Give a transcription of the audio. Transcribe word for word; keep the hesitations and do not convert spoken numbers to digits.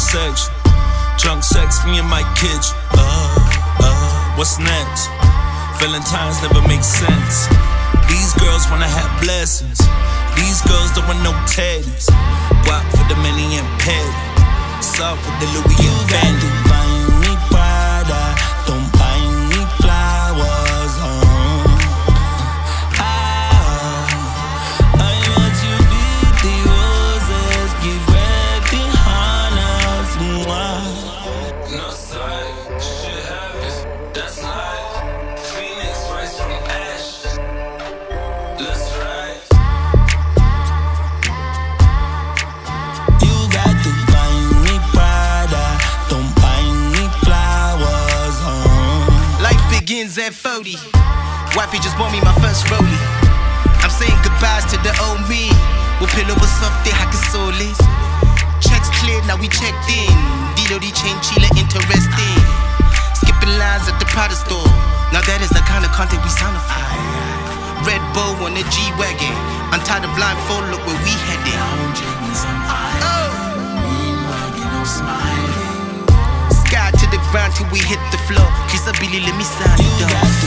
section. Drunk sex, me and my kitchen. Uh, uh, what's next? Valentine's never make sense. These girls wanna have blessings. These girls don't want no teddies. Guap for the many and petty. Sup with the Louis and Fendi. You buy me Prada, don't buy me flowers. Oh. Ah, I want you with the roses, give red the honors. Mwah. No side, shit happens, that's life. Phoenix rise from ashes. Let's ride. You got to buy me Prada, don't buy me flowers. Oh. Life begins at forty. Wifey just bought me my first rollie. I'm saying goodbyes to the old me. We'll pillow with soft day, haka soles. Checks cleared, now we checked in. Dido di chain chile, interesting. Skipping lines at the Prada store. Now that is the kind of content we sound for. Red Bull on the G-Wagon. Untie the blindfold, look where we headed. Oh. Sky to the ground till we hit the floor. Kiss a Billy, let me sign it You off. got